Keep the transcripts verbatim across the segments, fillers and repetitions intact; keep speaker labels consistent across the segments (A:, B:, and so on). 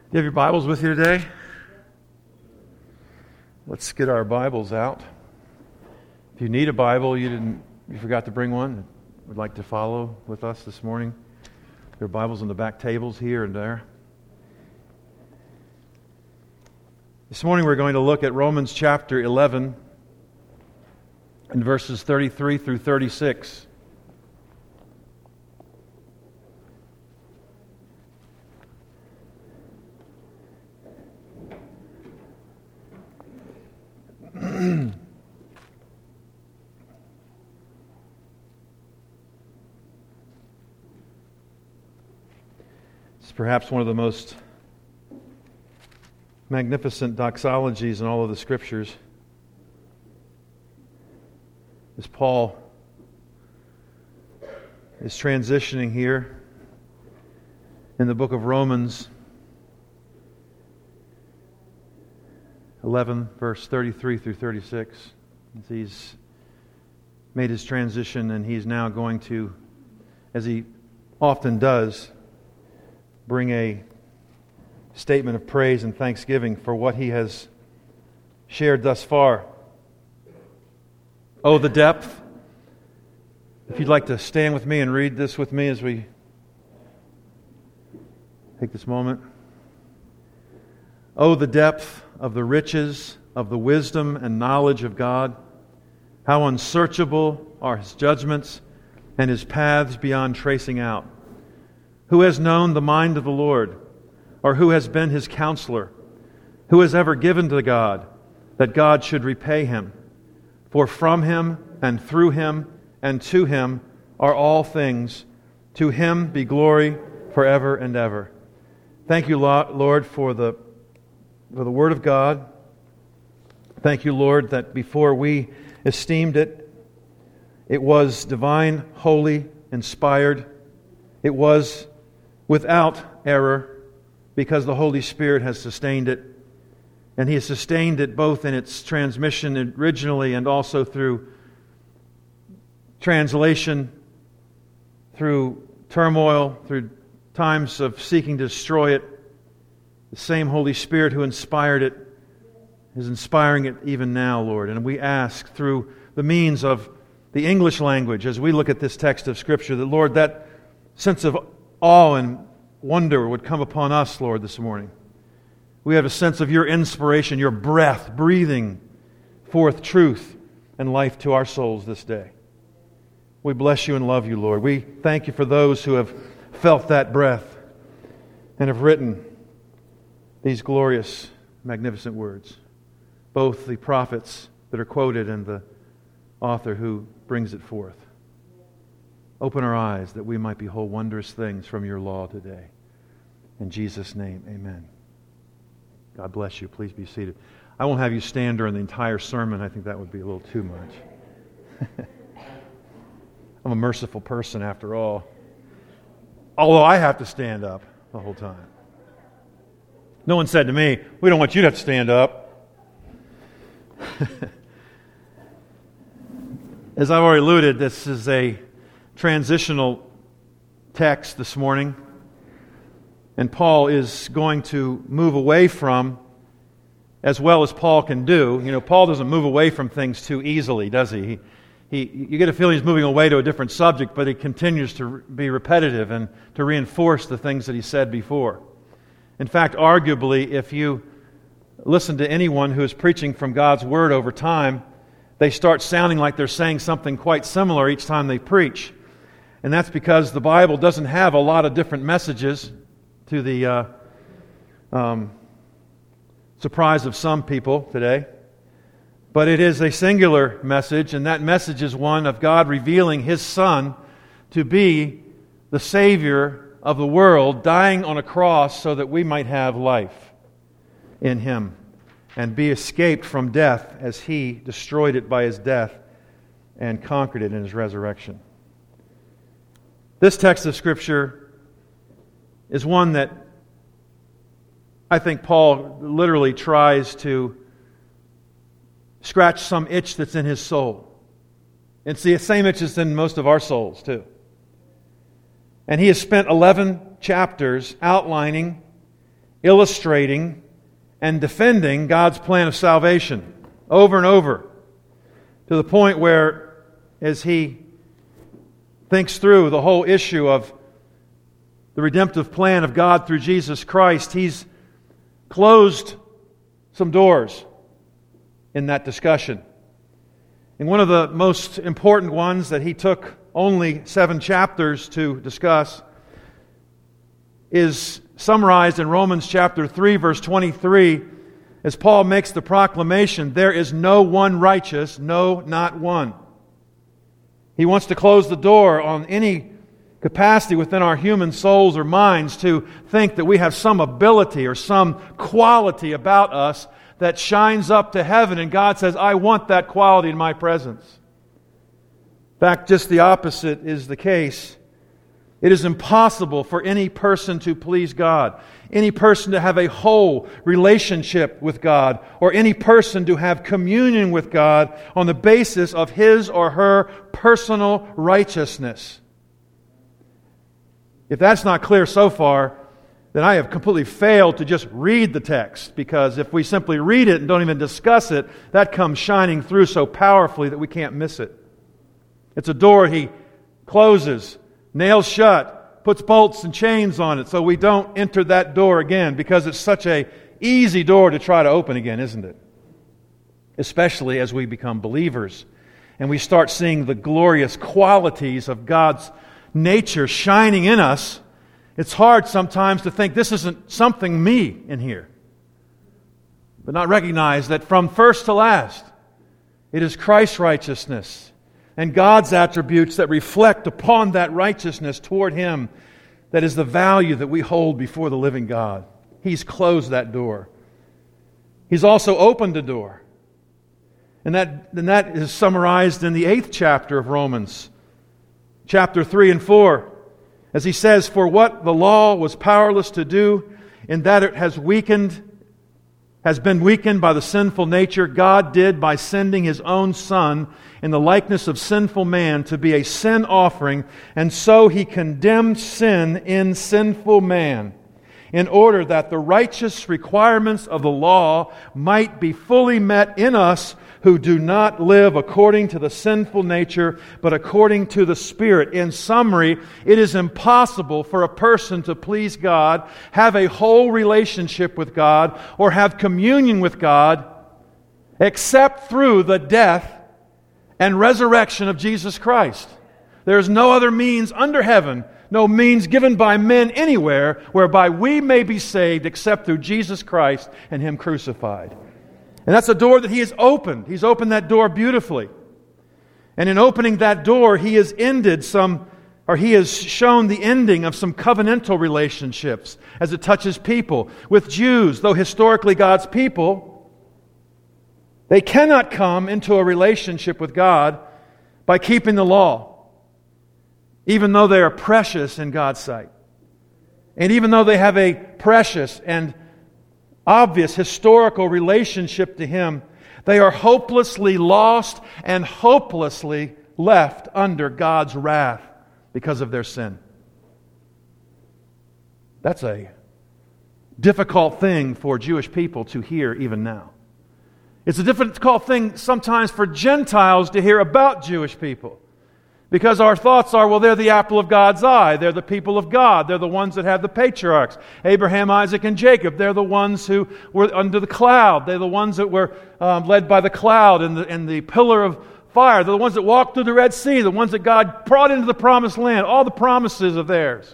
A: You have your Bibles with you today? Let's get our Bibles out. If you need a Bible, you didn't, you forgot to bring one, would like to follow with us this morning, there are Bibles on the back tables here and there. This morning we're going to look at Romans chapter eleven and verses thirty-three through thirty-six. It's perhaps one of the most magnificent doxologies in all of the Scriptures. As Paul is transitioning here in the book of Romans eleven, verse thirty-three through thirty-six. He's made his transition and he's now going to, as he often does, bring a statement of praise and thanksgiving for what he has shared thus far. Oh, the depth. If you'd like to stand with me and read this with me as we take this moment. Oh, the depth of the riches of the wisdom and knowledge of God. How unsearchable are His judgments and His paths beyond tracing out. Who has known the mind of the Lord? Or who has been His counselor? Who has ever given to God that God should repay him? For from Him and through Him and to Him are all things. To Him be glory forever and ever. Thank you, Lord, for the for the Word of God. Thank you, Lord, that before we esteemed it, it was divine, holy, inspired. It was without error because the Holy Spirit has sustained it. And He has sustained it both in its transmission originally and also through translation, through turmoil, through times of seeking to destroy it. The same Holy Spirit who inspired it is inspiring it even now, Lord. And we ask through the means of the English language, as we look at this text of Scripture, that, Lord, that sense of awe and wonder would come upon us, Lord, this morning. We have a sense of Your inspiration, Your breath, breathing forth truth and life to our souls this day. We bless You and love You, Lord. We thank You for those who have felt that breath and have written these glorious, magnificent words. Both the prophets that are quoted and the author who brings it forth. Open our eyes that we might behold wondrous things from Your law today. In Jesus' name, amen. God bless you. Please be seated. I won't have you stand during the entire sermon. I think that would be a little too much. I'm a merciful person after all. Although I have to stand up the whole time. No one said to me, we don't want you to have to stand up. As I've already alluded, this is a transitional text this morning. And Paul is going to move away from, as well as Paul can do. You know, Paul doesn't move away from things too easily, does he? He, he you get a feeling he's moving away to a different subject, but he continues to be repetitive and to reinforce the things that he said before. In fact, arguably, if you listen to anyone who is preaching from God's Word over time, they start sounding like they're saying something quite similar each time they preach. And that's because the Bible doesn't have a lot of different messages, to the uh, um, surprise of some people today. But it is a singular message, and that message is one of God revealing His Son to be the Savior of the world, dying on a cross so that we might have life in Him and be escaped from death as He destroyed it by His death and conquered it in His resurrection. This text of Scripture is one that I think Paul literally tries to scratch some itch that's in his soul. It's the same itch that's in most of our souls, too. And he has spent eleven chapters outlining illustrating and defending God's plan of salvation over and over, to the point where, as he thinks through the whole issue of the redemptive plan of God through Jesus Christ, he's closed some doors in that discussion. And one of the most important ones that he took only seven chapters to discuss is summarized in Romans chapter three, verse twenty-three, as Paul makes the proclamation, "There is no one righteous, no, not one." He wants to close the door on any capacity within our human souls or minds to think that we have some ability or some quality about us that shines up to heaven, and God says, "I want that quality in my presence." In fact, just the opposite is the case. It is impossible for any person to please God, any person to have a whole relationship with God, or any person to have communion with God on the basis of his or her personal righteousness. If that's not clear so far, then I have completely failed to just read the text, because if we simply read it and don't even discuss it, that comes shining through so powerfully that we can't miss it. It's a door he closes, nails shut, puts bolts and chains on it so we don't enter that door again, because it's such a easy door to try to open again, isn't it? Especially as we become believers and we start seeing the glorious qualities of God's nature shining in us. It's hard sometimes to think this isn't something me in here, but not recognize that from first to last, it is Christ's righteousness and God's attributes that reflect upon that righteousness toward Him that is the value that we hold before the living God. He's closed that door. He's also opened a door. And that, and that is summarized in the eighth chapter of Romans, chapter three and four. As he says, "For what the law was powerless to do, in that it has weakened, has been weakened by the sinful nature, God did by sending His own Son in the likeness of sinful man to be a sin offering, and so He condemned sin in sinful man, in order that the righteous requirements of the law might be fully met in us who do not live according to the sinful nature, but according to the Spirit." In summary, it is impossible for a person to please God, have a whole relationship with God, or have communion with God, except through the death and resurrection of Jesus Christ. There is no other means under heaven, no means given by men anywhere, whereby we may be saved except through Jesus Christ and Him crucified. And that's a door that He has opened. He's opened that door beautifully. And in opening that door, He has ended some, or He has shown the ending of some covenantal relationships as it touches people. With Jews, though historically God's people, they cannot come into a relationship with God by keeping the law, even though they are precious in God's sight. And even though they have a precious and obvious historical relationship to Him, they are hopelessly lost and hopelessly left under God's wrath because of their sin. That's a difficult thing for Jewish people to hear even now. It's a difficult thing sometimes for Gentiles to hear about Jewish people, because our thoughts are, well, they're the apple of God's eye. They're the people of God. They're the ones that have the patriarchs. Abraham, Isaac, and Jacob. They're the ones who were under the cloud. They're the ones that were um, led by the cloud and the, and the pillar of fire. They're the ones that walked through the Red Sea. The ones that God brought into the promised land. All the promises of theirs.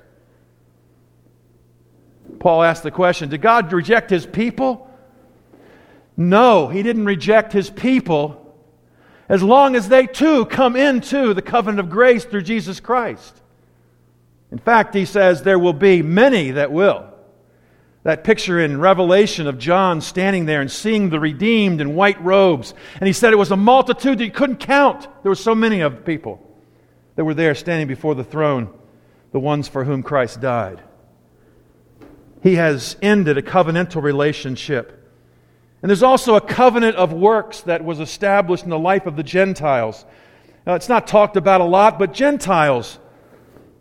A: Paul asked the question, did God reject His people? No, He didn't reject His people, as long as they too come into the covenant of grace through Jesus Christ. In fact, he says there will be many that will. That picture in Revelation of John standing there and seeing the redeemed in white robes. And he said it was a multitude that you couldn't count. There were so many of the people that were there standing before the throne, the ones for whom Christ died. He has ended a covenantal relationship. And there's also a covenant of works that was established in the life of the Gentiles. Now, it's not talked about a lot, but Gentiles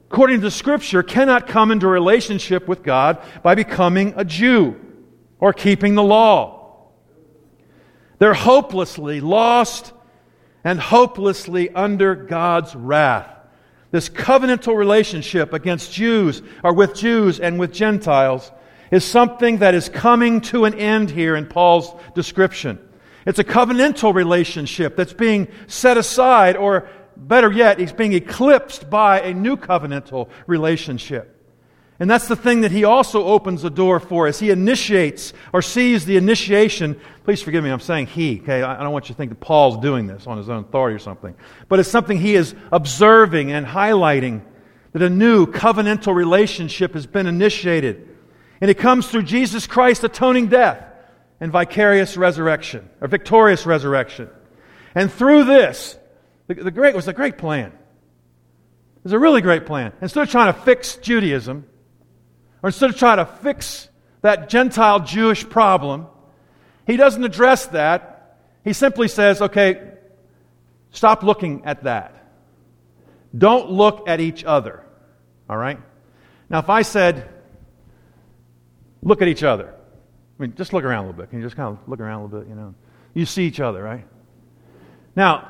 A: according to the Scripture, cannot come into a relationship with God by becoming a Jew or keeping the law. They're hopelessly lost and hopelessly under God's wrath. This covenantal relationship against Jews, or with Jews and with Gentiles, is something that is coming to an end here in Paul's description. It's a covenantal relationship that's being set aside, or better yet, it's being eclipsed by a new covenantal relationship. And that's the thing that he also opens the door for as he initiates or sees the initiation. Please forgive me, I'm saying he, okay? I don't want you to think that Paul's doing this on his own authority or something. But it's something he is observing and highlighting, that a new covenantal relationship has been initiated. And it comes through Jesus Christ's atoning death and vicarious resurrection, or victorious resurrection. And through this, the, the great was a great plan. It was a really great plan. Instead of trying to fix Judaism, or instead of trying to fix that Gentile Jewish problem, he doesn't address that. He simply says, okay, stop looking at that. Don't look at each other. All right? Now, if I said, look at each other. I mean, just look around a little bit. Can you just kind of look around a little bit, you know? You see each other, right? Now,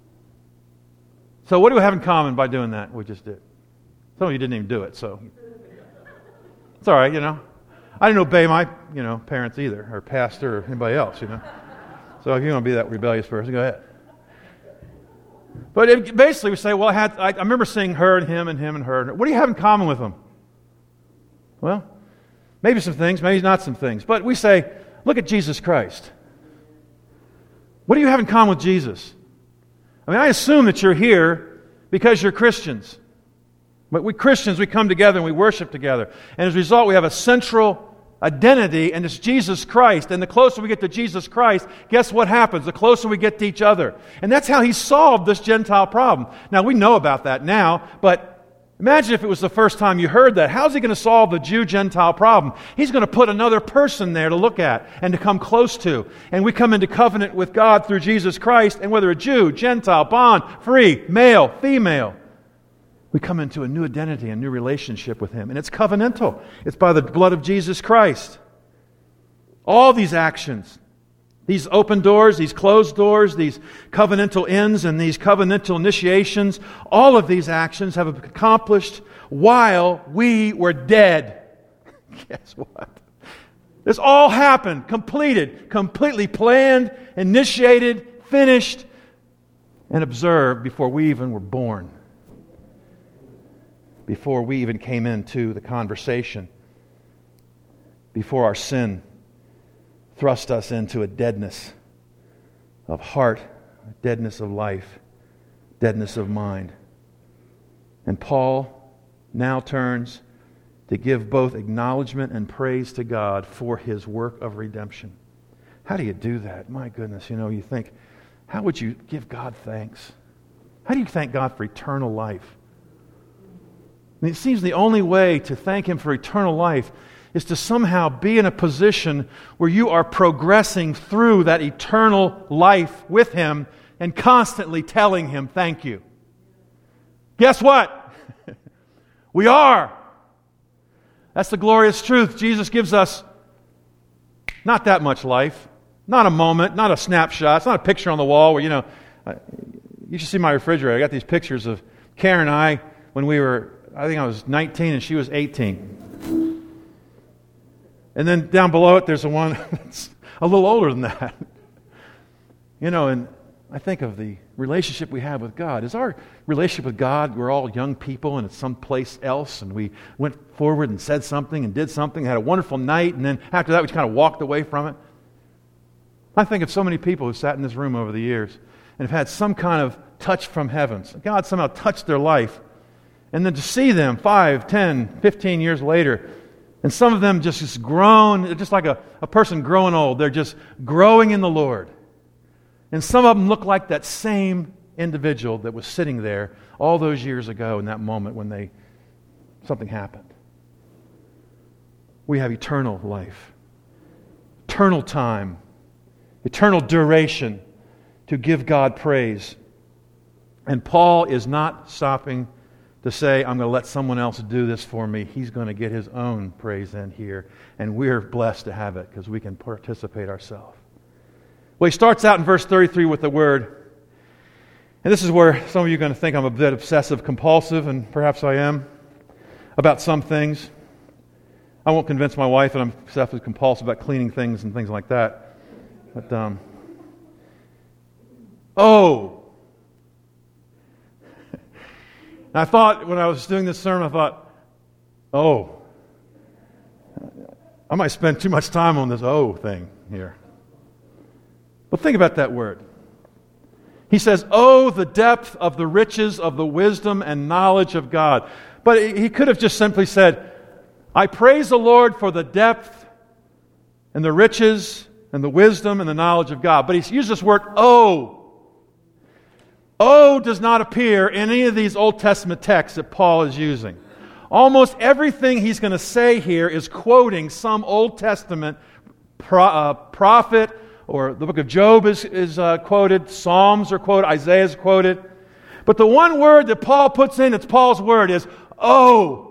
A: so what do we have in common by doing that we just did? Some of you didn't even do it, so it's all right, you know. I didn't obey my, you know, parents either, or pastor, or anybody else, you know. So if you want to be that rebellious person, go ahead. But it, basically, we say, well, I had, I, I remember seeing her and him and him and her. What do you have in common with them? Well, maybe some things, maybe not some things. But we say, look at Jesus Christ. What do you have in common with Jesus? I mean, I assume that you're here because you're Christians. But we Christians, we come together and we worship together. And as a result, we have a central identity, and it's Jesus Christ. And the closer we get to Jesus Christ, guess what happens? The closer we get to each other. And that's how he solved this Gentile problem. Now, we know about that now, but imagine if it was the first time you heard that. How's he going to solve the Jew-Gentile problem? He's going to put another person there to look at and to come close to. And we come into covenant with God through Jesus Christ, and whether a Jew, Gentile, bond, free, male, female, we come into a new identity, a new relationship with him. And it's covenantal. It's by the blood of Jesus Christ. All these actions, these open doors, these closed doors, these covenantal ends and these covenantal initiations, all of these actions have been accomplished while we were dead. Guess what? This all happened, completed, completely planned, initiated, finished, and observed before we even were born. Before we even came into the conversation. Before our sin thrust us into a deadness of heart, a deadness of life, deadness of mind. And Paul now turns to give both acknowledgement and praise to God for his work of redemption. How do you do that? My goodness, you know, you think, how would you give God thanks? How do you thank God for eternal life? I mean, it seems the only way to thank him for eternal life is to somehow be in a position where you are progressing through that eternal life with him and constantly telling him thank you. Guess what? We are. That's the glorious truth. Jesus gives us not that much life, not a moment, not a snapshot. It's not a picture on the wall where, you know, you should see my refrigerator. I got these pictures of Karen and I when we were, I think I was nineteen and she was eighteen. And then down below it, there's the one that's a little older than that. You know, and I think of the relationship we have with God. Is our relationship with God, we're all young people and it's someplace else, and we went forward and said something and did something, had a wonderful night, and then after that we just kind of walked away from it? I think of so many people who sat in this room over the years and have had some kind of touch from heaven. God somehow touched their life. And then to see them five, ten, fifteen years later, and some of them just, just grown, just like a, a person growing old. They're just growing in the Lord. And some of them look like that same individual that was sitting there all those years ago in that moment when they something happened. We have eternal life, eternal time, eternal duration to give God praise. And Paul is not stopping to say, I'm going to let someone else do this for me. He's going to get his own praise in here. And we're blessed to have it because we can participate ourselves. Well, he starts out in verse thirty-three with the word. And this is where some of you are going to think I'm a bit obsessive compulsive, and perhaps I am, about some things. I won't convince my wife that I'm obsessive compulsive about cleaning things and things like that. But, um, oh. And I thought, when I was doing this sermon, I thought, oh. I might spend too much time on this oh thing here. But think about that word. He says, oh, the depth of the riches of the wisdom and knowledge of God. But he could have just simply said, I praise the Lord for the depth and the riches and the wisdom and the knowledge of God. But he's used this word, oh. Oh does not appear in any of these Old Testament texts that Paul is using. Almost everything he's going to say here is quoting some Old Testament pro, uh, prophet, or the book of Job is, is uh, quoted, Psalms are quoted, Isaiah is quoted. But the one word that Paul puts in, it's Paul's word, is, oh.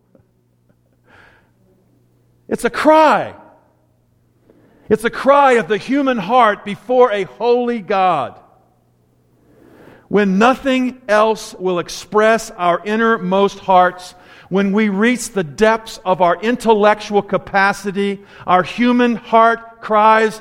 A: It's a cry. It's a cry of the human heart before a holy God. When nothing else will express our innermost hearts, when we reach the depths of our intellectual capacity, our human heart cries,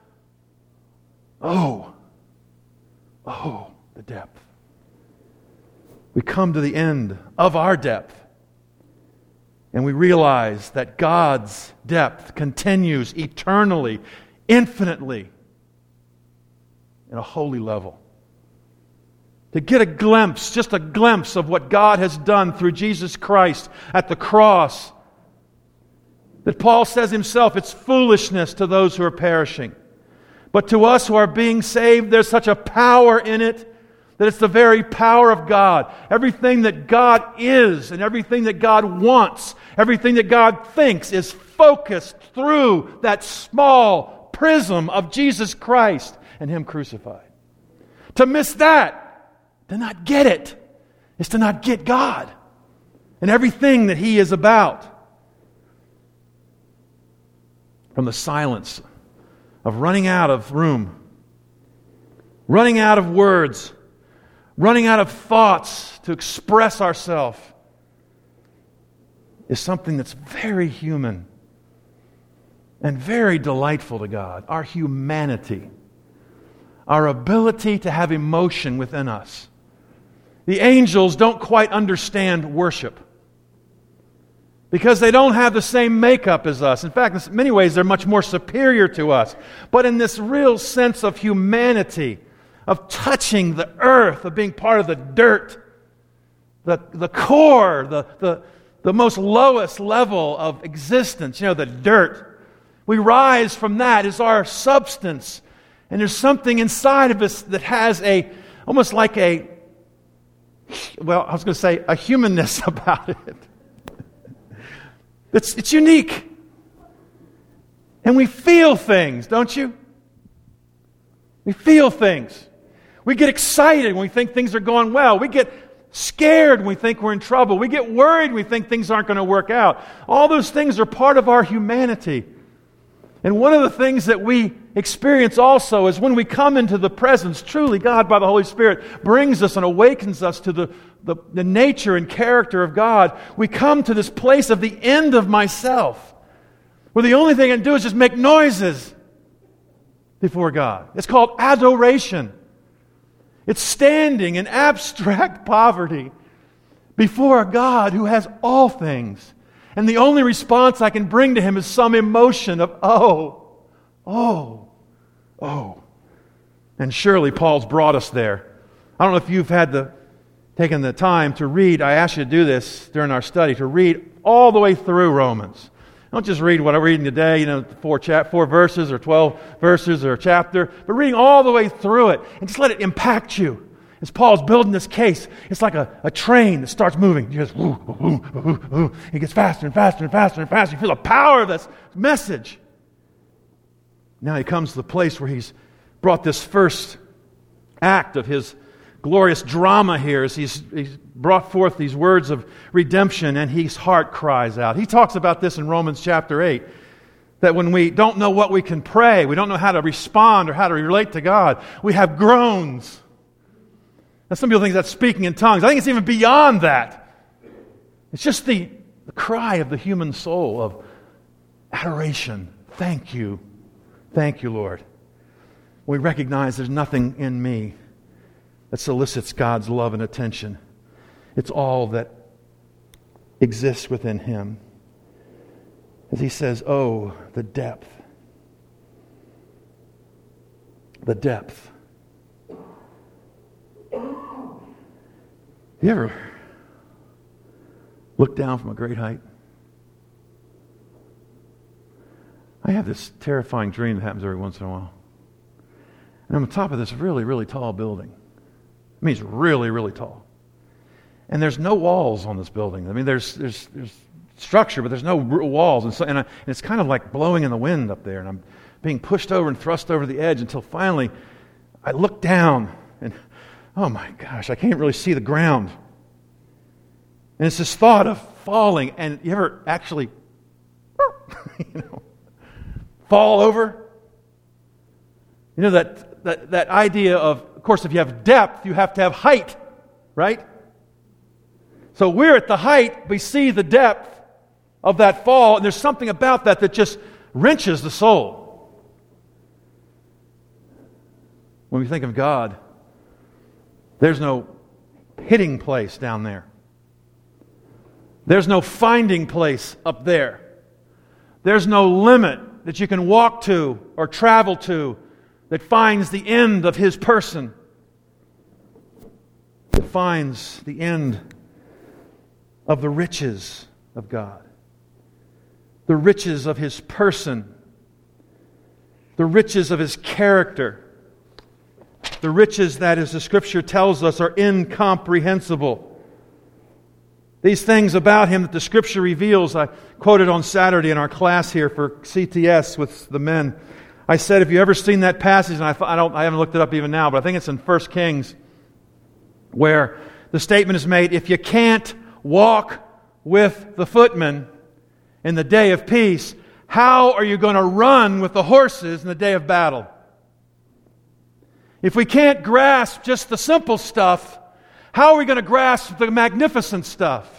A: oh, oh, the depth. We come to the end of our depth. And we realize that God's depth continues eternally, infinitely, in a holy level. To get a glimpse, just a glimpse of what God has done through Jesus Christ at the cross. That Paul says himself, it's foolishness to those who are perishing. But to us who are being saved, there's such a power in it that it's the very power of God. Everything that God is and everything that God wants, everything that God thinks is focused through that small prism of Jesus Christ and Him crucified. To miss that, to not get it, is to not get God and everything that He is about. From the silence of running out of room, running out of words, running out of thoughts to express ourselves, is something that's very human and very delightful to God. Our humanity, our ability to have emotion within us. The angels don't quite understand worship because they don't have the same makeup as us. In fact, in many ways, they're much more superior to us. But in this real sense of humanity, of touching the earth, of being part of the dirt, the, the core, the, the, the most lowest level of existence, you know, the dirt. We rise from that as our substance. And there's something inside of us that has a, almost like a, well, I was going to say a humanness about it. It's, it's unique. And we feel things, don't you? We feel things. We get excited when we think things are going well. We get scared when we think we're in trouble. We get worried when we think things aren't going to work out. All those things are part of our humanity. And one of the things that we experience also is when we come into the presence, truly God by the Holy Spirit brings us and awakens us to the, the, the nature and character of God. We come to this place of the end of myself, where the only thing I can do is just make noises before God. It's called adoration. It's standing in abstract poverty before a God who has all things. And the only response I can bring to Him is some emotion of, oh, oh, oh. And surely Paul's brought us there. I don't know if you've had the taken the time to read. I asked you to do this during our study, to read all the way through Romans. Don't just read what I'm reading today, you know, four, chap- four verses or twelve verses or a chapter, but reading all the way through it and just let it impact you. As Paul's building this case, it's like a, a train that starts moving. You just, ooh, ooh, ooh, ooh. It gets faster and faster and faster and faster. You feel the power of this message. Now he comes to the place where he's brought this first act of his glorious drama here as he's, he's brought forth these words of redemption and his heart cries out. He talks about this in Romans chapter eight, that when we don't know what we can pray, we don't know how to respond or how to relate to God, we have groans. Now some people think that's speaking in tongues. I think it's even beyond that. It's just the, the cry of the human soul of adoration. Thank you. Thank you, Lord. We recognize there's nothing in me that solicits God's love and attention. It's all that exists within Him. As He says, oh, the depth. The depth. You ever look down from a great height? I have this terrifying dream that happens every once in a while. And I'm on top of this really, really tall building. I mean, it's really, really tall. And there's no walls on this building. I mean, there's there's there's structure, but there's no walls. And, so, and, I, and it's kind of like blowing in the wind up there. And I'm being pushed over and thrust over the edge until finally I look down and, oh my gosh, I can't really see the ground. And it's this thought of falling. And you ever actually, you know, fall over? You know, that, that, that idea of, of course, if you have depth, you have to have height, right? So we're at the height, we see the depth of that fall, and there's something about that that just wrenches the soul. When we think of God, there's no hitting place down there. There's no finding place up there. There's no limit that you can walk to or travel to that finds the end of His person. That finds the end of the riches of God. The riches of His person. The riches of His character. The riches that, as the Scripture tells us, are incomprehensible. These things about Him that the Scripture reveals, I quoted on Saturday in our class here for C T S with the men. I said, if you've ever seen that passage, and I, I, don't, I haven't looked it up even now, but I think it's in First Kings, where the statement is made, if you can't walk with the footmen in the day of peace, how are you going to run with the horses in the day of battle? If we can't grasp just the simple stuff, how are we going to grasp the magnificent stuff?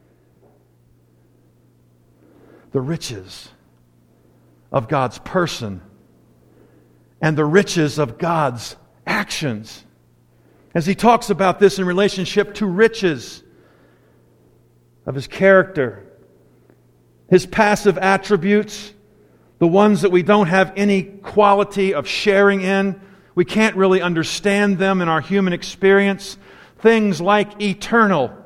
A: The riches of God's person and the riches of God's actions. As he talks about this in relationship to riches of His character, His passive attributes, the ones that we don't have any quality of sharing in, we can't really understand them in our human experience. Things like eternal.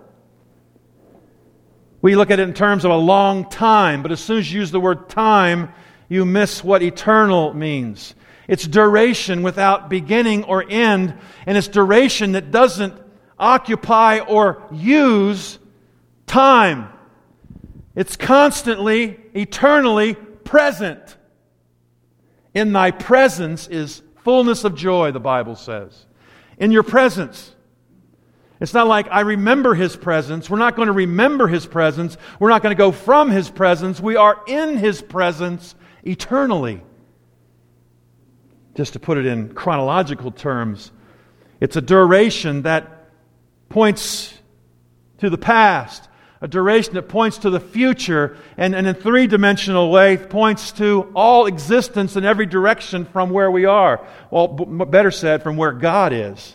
A: We look at it in terms of a long time, but as soon as you use the word time, you miss what eternal means. It's duration without beginning or end, and it's duration that doesn't occupy or use time. It's constantly, eternally present. In Thy presence is fullness of joy, the Bible says. In your presence. It's not like I remember His presence. We're not going to remember His presence. We're not going to go from His presence. We are in His presence eternally. Just to put it in chronological terms, it's a duration that points to the past, a duration that points to the future, and, and in a three-dimensional way points to all existence in every direction from where we are. Well, b- better said, from where God is.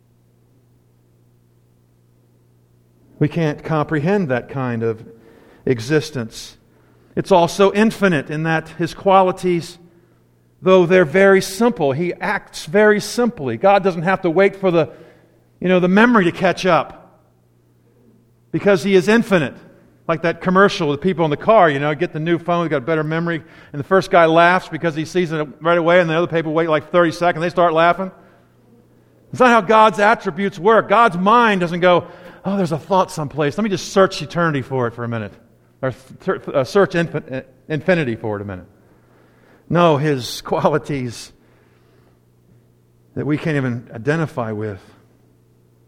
A: We can't comprehend that kind of existence. It's also infinite in that His qualities, though they're very simple, He acts very simply. God doesn't have to wait for the, you know, the memory to catch up because He is infinite. Like that commercial with people in the car, you know, get the new phone, they've got better memory, and the first guy laughs because he sees it right away, and the other people wait like thirty seconds, they start laughing. It's not how God's attributes work. God's mind doesn't go, oh, there's a thought someplace. Let me just search eternity for it for a minute. Or th- uh, search infin- infinity for it a minute. No, His qualities that we can't even identify with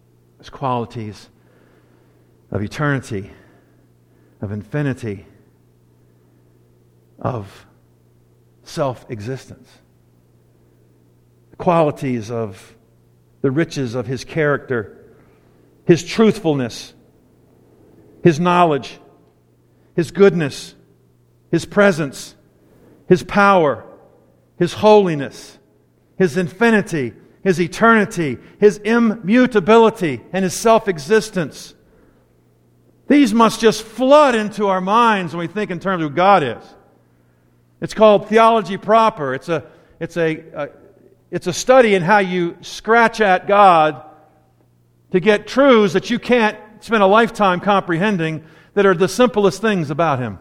A: His qualities of eternity, of infinity, of self-existence. The qualities of the riches of His character, His truthfulness, His knowledge, His goodness, His presence, His power, His holiness, His infinity, His eternity, His immutability, and His self-existence. These must just flood into our minds when we think in terms of who God is. It's called theology proper. It's a, it's a, a, it's a study in how you scratch at God to get truths that you can't spend a lifetime comprehending that are the simplest things about Him.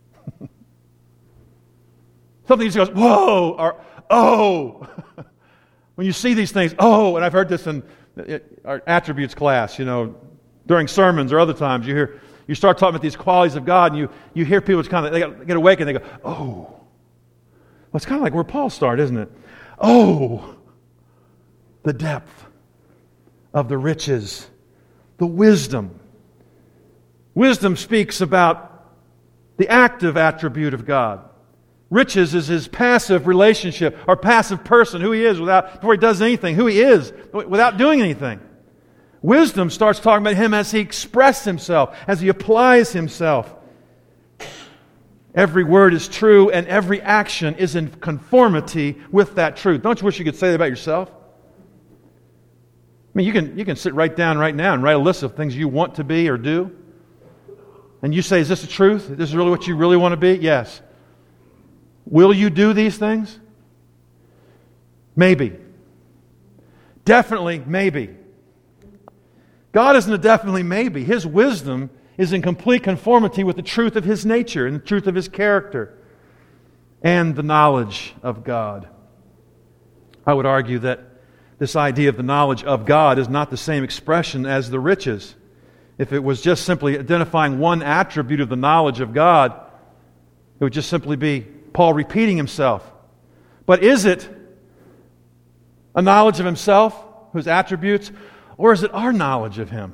A: Something just goes, whoa, or oh. When you see these things, oh, and I've heard this in our attributes class, you know, during sermons or other times, you hear, you start talking about these qualities of God, and you, you hear people kind of, they get, get awake and they go, oh. Well, it's kind of like where Paul started, isn't it? Oh, the depth of the riches, the wisdom. Wisdom speaks about the active attribute of God. Riches is His passive relationship or passive person, who He is without before He does anything, who He is without doing anything. Wisdom starts talking about Him as He expresses Himself, as He applies Himself. Every word is true and every action is in conformity with that truth. Don't you wish you could say that about yourself? I mean, you can, you can sit right down right now and write a list of things you want to be or do. And you say, is this the truth? Is this really what you really want to be? Yes. Will you do these things? Maybe. Definitely maybe. God isn't a definitely maybe. His wisdom is in complete conformity with the truth of His nature and the truth of His character and the knowledge of God. I would argue that this idea of the knowledge of God is not the same expression as the riches. If it was just simply identifying one attribute of the knowledge of God, it would just simply be Paul repeating himself. But is it a knowledge of himself, his attributes, or is it our knowledge of Him?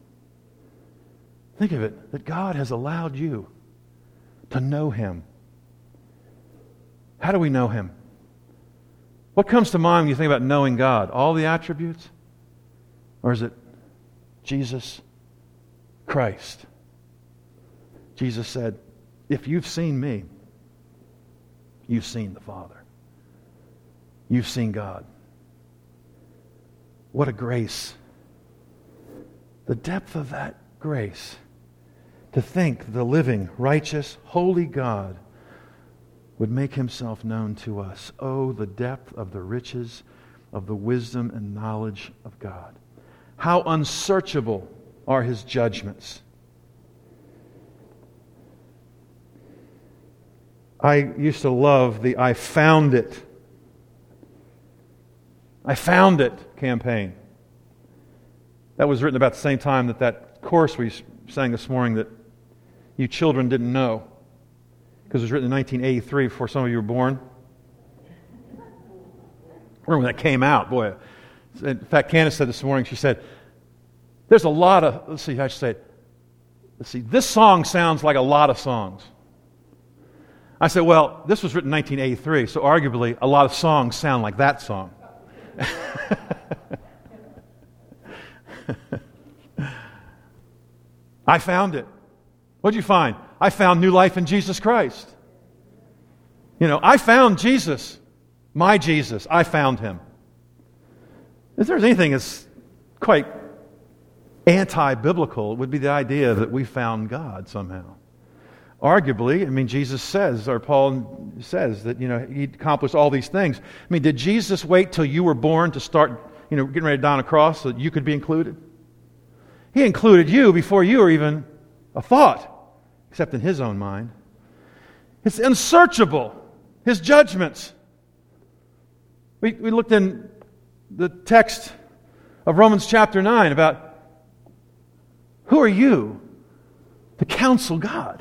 A: Think of it, that God has allowed you to know Him. How do we know Him? What comes to mind when you think about knowing God? All the attributes? Or is it Jesus Christ? Jesus said, if you've seen me, you've seen the Father. You've seen God. What a grace. The depth of that grace. To think the living, righteous, holy God would make Himself known to us. Oh, the depth of the riches of the wisdom and knowledge of God. How unsearchable are His judgments. I used to love the I found it. I found it campaign. That was written about the same time that that chorus we sang this morning that you children didn't know, because it was written in nineteen eighty-three before some of you were born. I remember when that came out, boy. In fact, Candace said this morning, she said, there's a lot of, let's see how she say it. Let's see, this song sounds like a lot of songs. I said, well, this was written in nineteen eighty-three, so arguably a lot of songs sound like that song. I found it. What'd you find? I found new life in Jesus Christ. You know, I found Jesus. My Jesus. I found Him. If there's anything that's quite anti-biblical, it would be the idea that we found God somehow. Arguably, I mean, Jesus says, or Paul says, that, you know, He accomplished all these things. I mean, did Jesus wait till you were born to start, you know, getting ready to die on a cross so that you could be included? He included you before you were even a thought, except in His own mind. It's unsearchable, His judgments. We, we looked in the text of Romans chapter nine about who are you to counsel God?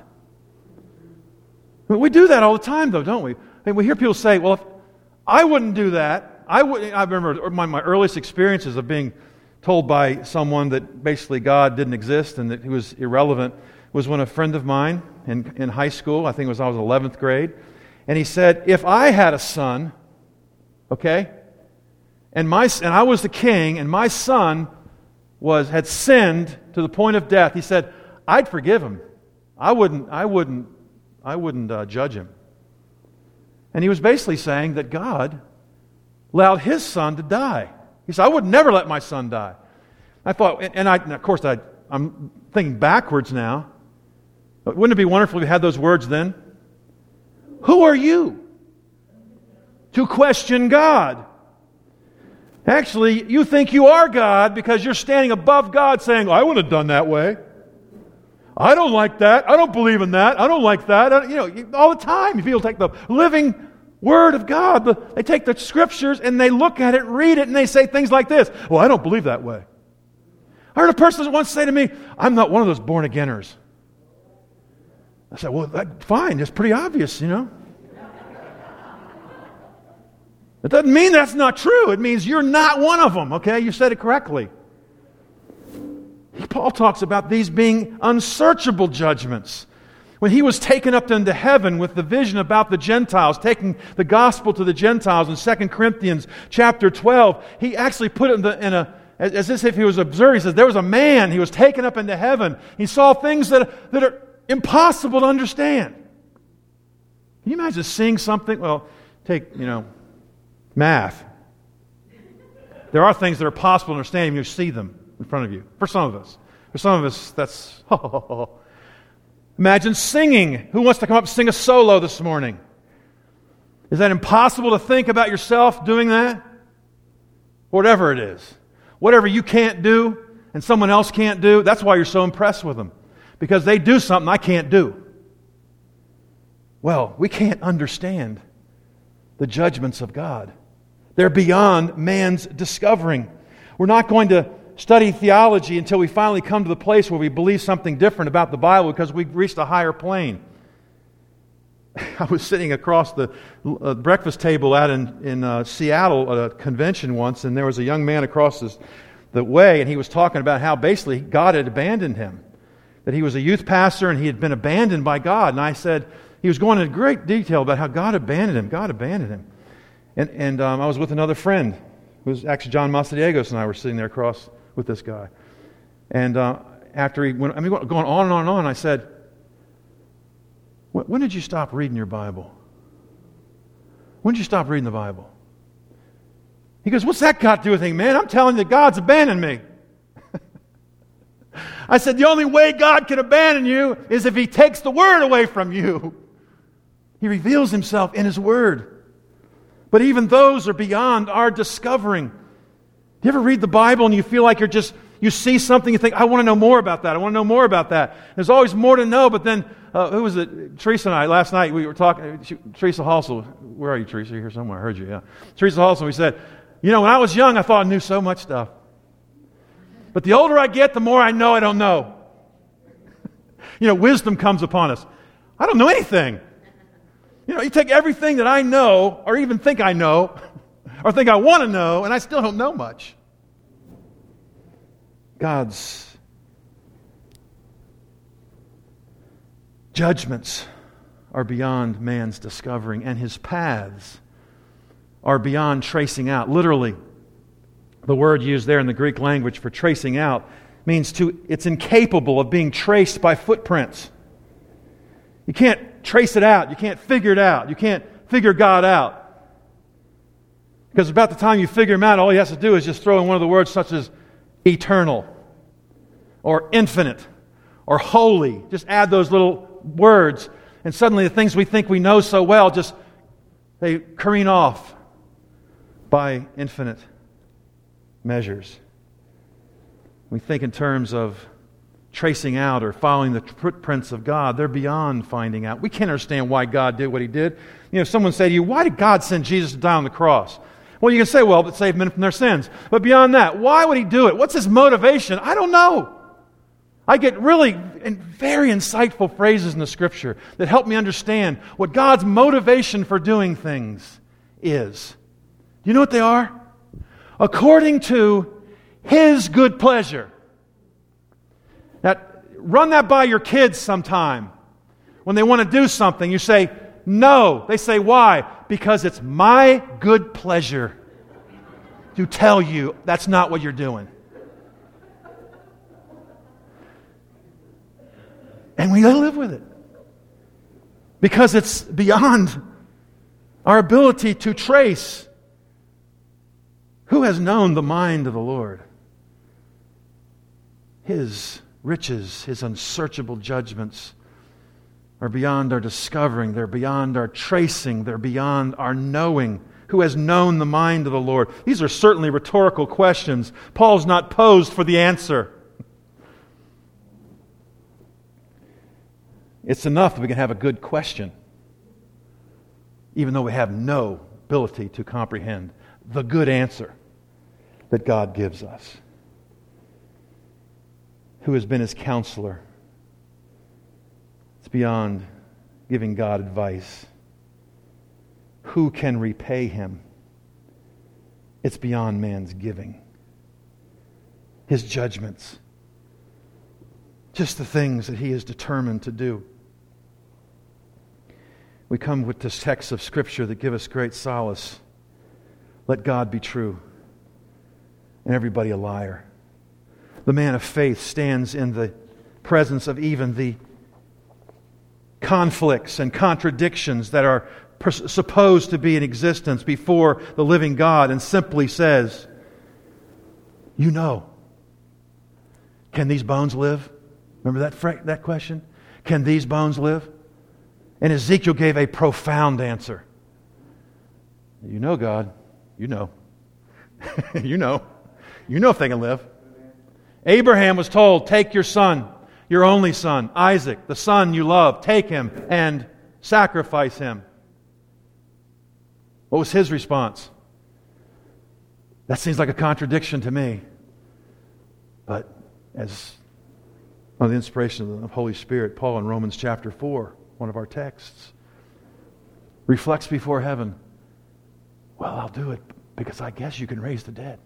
A: We do that all the time, though, don't we? I mean, we hear people say, well, if I wouldn't do that. I would. I remember my, my earliest experiences of being told by someone that basically God didn't exist and that he was irrelevant was when a friend of mine in, in high school, I think it was I was in eleventh grade, and he said, if I had a son, okay, and my and I was the king, and my son was had sinned to the point of death, he said, I'd forgive him. I wouldn't. I wouldn't. I wouldn't uh, judge him. And he was basically saying that God allowed his son to die. He said, I would never let my son die. I thought, and, and I, and of course, I, I'm thinking backwards now. But wouldn't it be wonderful if we had those words then? Who are you to question God? Actually, you think you are God because you're standing above God saying, I wouldn't have done that way. I don't like that. I don't believe in that. I don't like that. I, you know, all the time, people take the living Word of God, the, they take the Scriptures and they look at it, read it, and they say things like this. Well, I don't believe that way. I heard a person once say to me, I'm not one of those born-againers. I said, well, that, fine. It's pretty obvious, you know. It doesn't mean that's not true. It means you're not one of them, okay? You said it correctly. Paul talks about these being unsearchable judgments. When he was taken up into heaven with the vision about the Gentiles, taking the gospel to the Gentiles in Second Corinthians chapter twelve, he actually put it in, the, in a, as, as if he was observing. He says, there was a man, he was taken up into heaven. He saw things that, that are impossible to understand. Can you imagine seeing something? Well, take, you know, math. There are things that are possible to understand when you see them in front of you. For some of us. For some of us, that's... Oh. Imagine singing. Who wants to come up and sing a solo this morning? Is that impossible to think about yourself doing that? Whatever it is. Whatever you can't do and someone else can't do, that's why you're so impressed with them. Because they do something I can't do. Well, we can't understand the judgments of God. They're beyond man's discovering. We're not going to study theology until we finally come to the place where we believe something different about the Bible because we've reached a higher plane. I was sitting across the uh, breakfast table out in, in uh, Seattle at a convention once, and there was a young man across this, the way, and he was talking about how basically God had abandoned him. That he was a youth pastor and he had been abandoned by God. And I said, he was going into great detail about how God abandoned him. God abandoned him. And, and um, I was with another friend, who was actually John Masadiegos, and I were sitting there across with this guy. And uh, after he went, I mean, going on and on and on, I said, when did you stop reading your Bible? When did you stop reading the Bible? He goes, what's that got to do with anything, man? I'm telling you that God's abandoned me. I said, the only way God can abandon you is if He takes the Word away from you. He reveals Himself in His Word. But even those are beyond our discovering. Do you ever read the Bible and you feel like you're just, you see something, you think, I want to know more about that. I want to know more about that. There's always more to know, but then, uh, who was it? Teresa and I, last night, we were talking, she, Teresa Halsell, where are you, Teresa? You're here somewhere. I heard you, yeah. Teresa Halsell, we said, you know, when I was young, I thought I knew so much stuff. But the older I get, the more I know I don't know. You know, wisdom comes upon us. I don't know anything. You know, you take everything that I know, or even think I know, or think I want to know, and I still don't know much. God's judgments are beyond man's discovering, and His paths are beyond tracing out. Literally, the word used there in the Greek language for tracing out means to, it's incapable of being traced by footprints. You can't trace it out. You can't figure it out. You can't figure God out. Because about the time you figure Him out, all He has to do is just throw in one of the words such as eternal or infinite or holy. Just add those little words, and suddenly the things we think we know so well just, they careen off by infinite measures. We think in terms of tracing out or following the footprints of God. They're beyond finding out. We can't understand why God did what He did. You know, if someone say to you, why did God send Jesus to die on the cross? Well, you can say, well, to save men from their sins. But beyond that, why would He do it? What's His motivation? I don't know. I get really very insightful phrases in the Scripture that help me understand what God's motivation for doing things is. Do you know what they are? According to His good pleasure. Now, run that by your kids sometime. When they want to do something, you say, no. They say, why? Because it's my good pleasure to tell you that's not what you're doing. And we gotta live with it. Because it's beyond our ability to trace. Who has known the mind of the Lord? His riches, His unsearchable judgments are beyond our discovering. They're beyond our tracing. They're beyond our knowing. Who has known the mind of the Lord? These are certainly rhetorical questions. Paul's not posed for the answer. It's enough that we can have a good question, even though we have no ability to comprehend the good answer that God gives us. Who has been His counselor? It's beyond giving God advice. Who can repay Him? It's beyond man's giving. His judgments, just the things that He is determined to do. We come with this text of Scripture that give us great solace. Let God be true and everybody a liar. The man of faith stands in the presence of even the conflicts and contradictions that are pers- supposed to be in existence before the living God and simply says, you know, can these bones live? Remember that fra- that question? Can these bones live? And Ezekiel gave a profound answer. You know, God. You know. you know. You know if they can live. Abraham was told, take your son, your only son, Isaac, the son you love, take him and sacrifice him. What was his response? That seems like a contradiction to me. But as on the inspiration of the Holy Spirit, Paul in Romans chapter four, one of our texts, reflects before heaven, well, I'll do it because I guess you can raise the dead.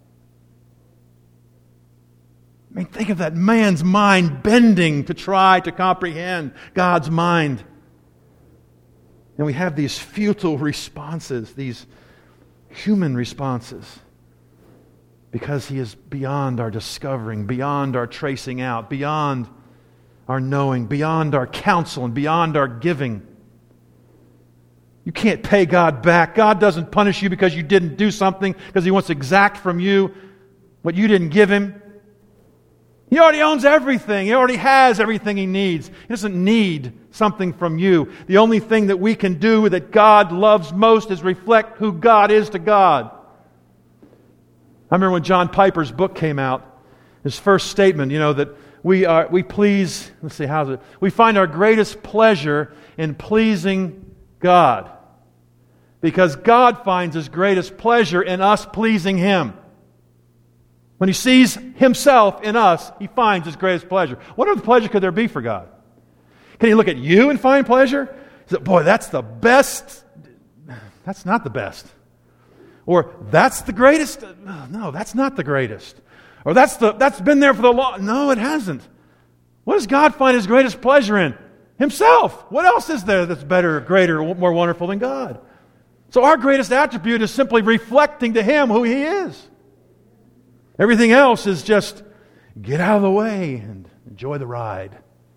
A: I mean, think of that man's mind bending to try to comprehend God's mind. And we have these futile responses, these human responses, because He is beyond our discovering, beyond our tracing out, beyond our knowing, beyond our counsel, and beyond our giving. You can't pay God back. God doesn't punish you because you didn't do something, because He wants to exact from you what you didn't give Him. He already owns everything. He already has everything He needs. He doesn't need something from you. The only thing that we can do that God loves most is reflect who God is to God. I remember when John Piper's book came out, his first statement, you know, that we are we please, let's see, how's it? We find our greatest pleasure in pleasing God. Because God finds His greatest pleasure in us pleasing Him. When He sees Himself in us, He finds His greatest pleasure. What other pleasure could there be for God? Can He look at you and find pleasure? He said, boy, that's the best. That's not the best. Or that's the greatest. No, that's not the greatest. Or that's the that's been there for the long. No, it hasn't. What does God find His greatest pleasure in? Himself. What else is there that's better, greater, more wonderful than God? So our greatest attribute is simply reflecting to Him who He is. Everything else is just get out of the way and enjoy the ride.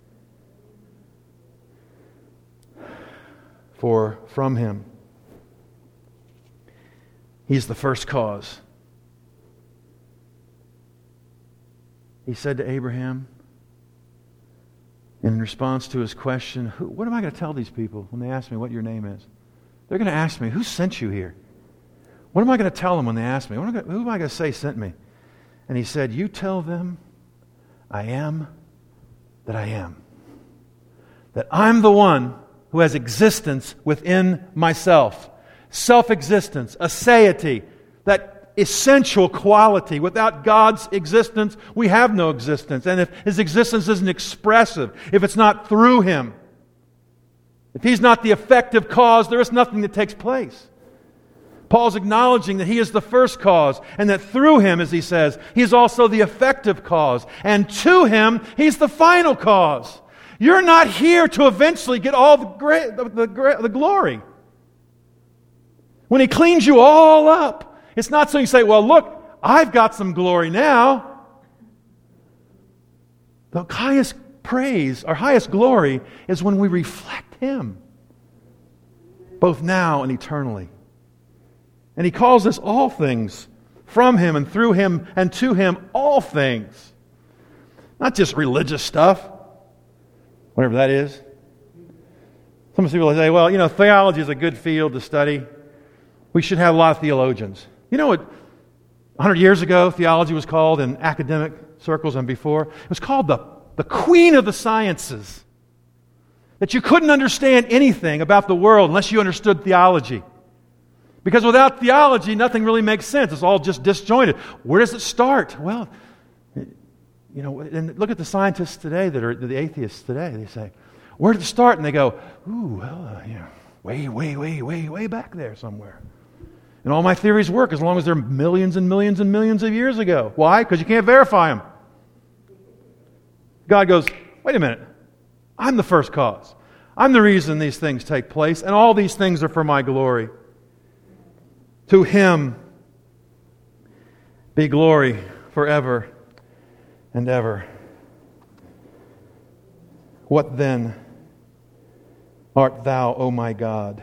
A: For from Him, He's the first cause. He said to Abraham, in response to his question, who, what am I going to tell these people when they ask me what your name is? They're going to ask me, who sent you here? What am I going to tell them when they ask me? What am I going to, who am I going to say sent me? And he said, you tell them, I am that I am. That I'm the one who has existence within myself. Self-existence, aseity, that essential quality. Without God's existence, we have no existence. And if His existence isn't expressive, if it's not through Him, if He's not the effective cause, there is nothing that takes place. Paul's acknowledging that he is the first cause, and that through him, as he says, he's also the effective cause. And to him, he's the final cause. You're not here to eventually get all the, great, the, the, the glory. When he cleans you all up, it's not so you say, well, look, I've got some glory now. The highest praise, our highest glory, is when we reflect him, both now and eternally. And he calls us all things, from him and through him and to him, all things. Not just religious stuff, whatever that is. Some people say, well, you know, theology is a good field to study. We should have a lot of theologians. You know what one hundred years ago theology was called in academic circles and before? It was called the, the queen of the sciences. That you couldn't understand anything about the world unless you understood theology. Because without theology, nothing really makes sense. It's all just disjointed. Where does it start? Well, you know, and look at the scientists today that are the atheists today. They say, where did it start? And they go, ooh, well, uh, you know, way, way, way, way, way back there somewhere. And all my theories work as long as they're millions and millions and millions of years ago. Why? Because you can't verify them. God goes, wait a minute. I'm the first cause. I'm the reason these things take place, and all these things are for my glory. To him be glory forever and ever. What then art thou, O my God?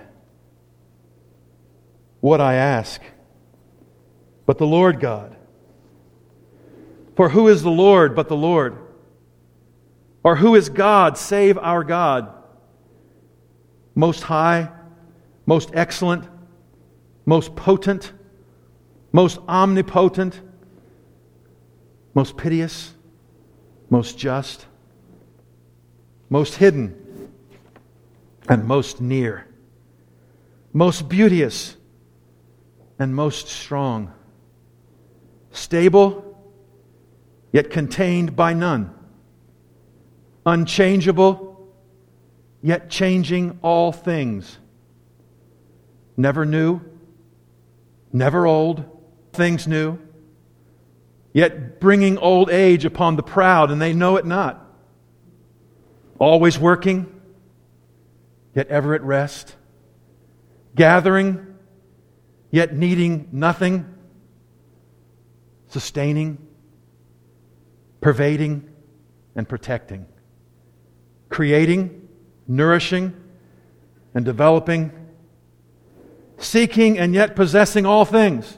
A: What I ask, but the Lord God. For who is the Lord but the Lord? Or who is God save our God? Most high, most excellent, most potent, most omnipotent, most piteous, most just, most hidden, and most near, most beauteous, and most strong, stable, yet contained by none, unchangeable, yet changing all things, never new, never old, things new, yet bringing old age upon the proud, and they know it not. Always working, yet ever at rest. Gathering, yet needing nothing. Sustaining, pervading, and protecting. Creating, nourishing, and developing. Seeking and yet possessing all things.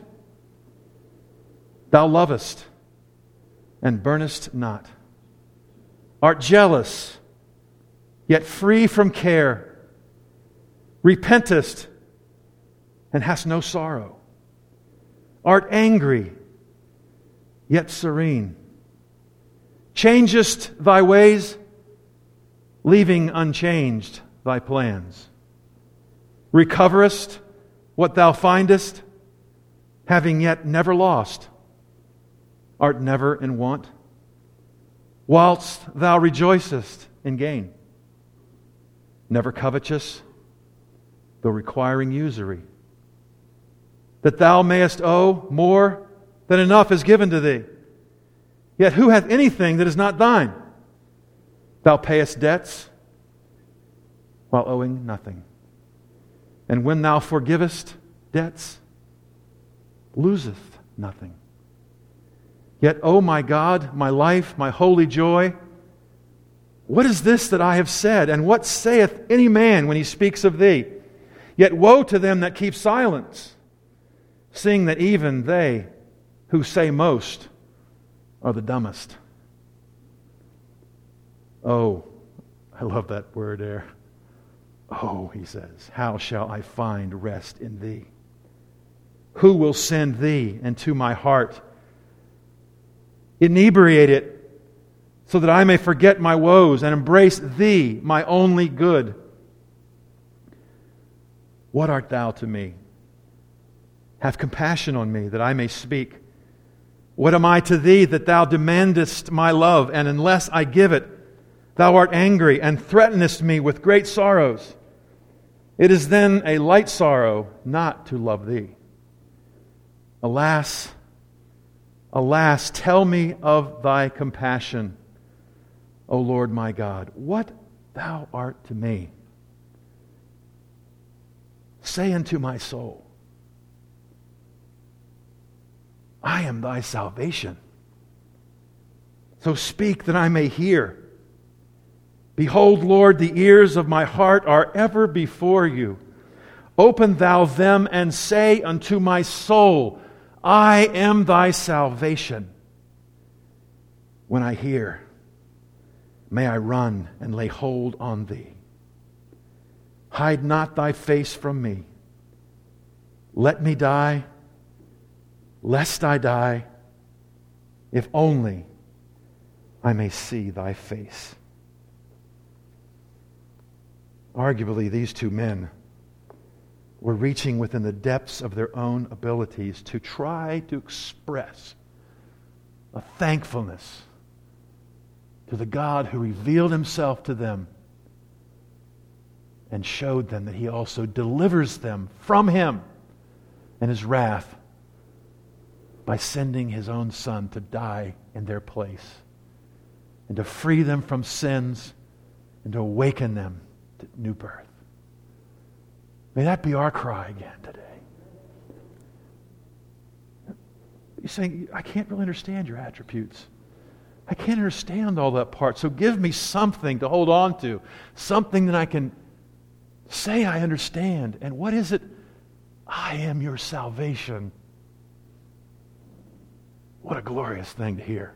A: Thou lovest and burnest not. Art jealous, yet free from care. Repentest and hast no sorrow. Art angry, yet serene. Changest thy ways, leaving unchanged thy plans. Recoverest what thou findest, having yet never lost. Art never in want, whilst thou rejoicest in gain. Never covetous, though requiring usury, that thou mayest owe more than enough is given to thee. Yet who hath anything that is not thine? Thou payest debts while owing nothing. And when thou forgivest debts, loseth nothing. Yet, O my God, my life, my holy joy, what is this that I have said? And what saith any man when he speaks of thee? Yet woe to them that keep silence, seeing that even they who say most are the dumbest. Oh, I love that word there. Oh, he says, how shall I find rest in thee? Who will send thee into my heart? Inebriate it, so that I may forget my woes and embrace thee, my only good. What art thou to me? Have compassion on me, that I may speak. What am I to thee, that thou demandest my love, and unless I give it, thou art angry, and threatenest me with great sorrows? It is then a light sorrow not to love thee. Alas, alas, tell me of thy compassion, O Lord my God, what thou art to me. Say unto my soul, I am thy salvation. So speak that I may hear. Behold, Lord, the ears of my heart are ever before you. Open thou them and say unto my soul, I am thy salvation. When I hear, may I run and lay hold on thee. Hide not thy face from me. Let me die, lest I die, if only I may see thy face. Arguably, these two men were reaching within the depths of their own abilities to try to express a thankfulness to the God who revealed himself to them and showed them that he also delivers them from him and his wrath by sending his own Son to die in their place and to free them from sins and to awaken them to new birth. May that be our cry again today. You're saying, I can't really understand your attributes. I can't understand all that part. So give me something to hold on to. Something that I can say I understand. And what is it? I am your salvation. What a glorious thing to hear.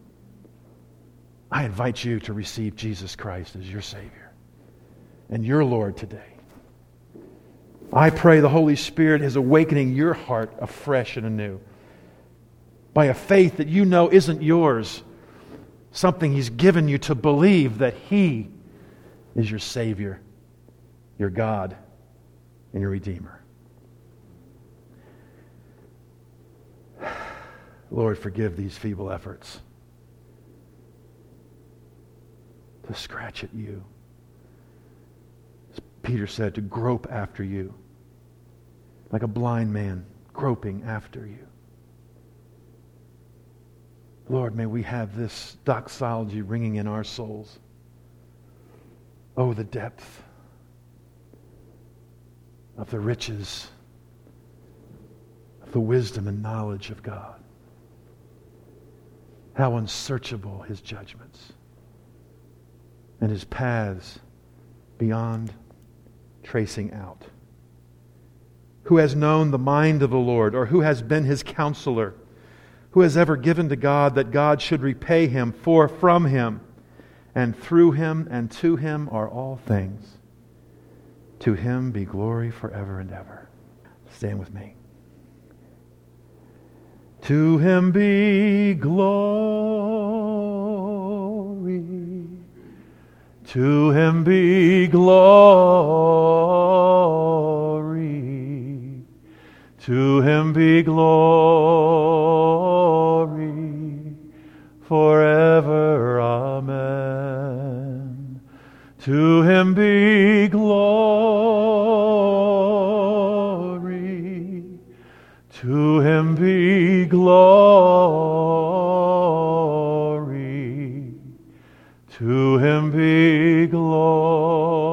A: I invite you to receive Jesus Christ as your Savior and your Lord today. I pray the Holy Spirit is awakening your heart afresh and anew by a faith that you know isn't yours, something He's given you to believe that He is your Savior, your God, and your Redeemer. Lord, forgive these feeble efforts to scratch at you. As Peter said, to grope after you, like a blind man groping after you. Lord, may we have this doxology ringing in our souls. Oh, the depth of the riches of the wisdom and knowledge of God. How unsearchable His judgments and His paths beyond tracing out. Who has known the mind of the Lord, or who has been His counselor? Who has ever given to God that God should repay him? For from Him and through Him and to Him are all things. To Him be glory forever and ever. Stand with me. To Him be glory. To Him be glory. To Him be glory forever. Amen. To Him be glory. To Him be glory. To Him be glory.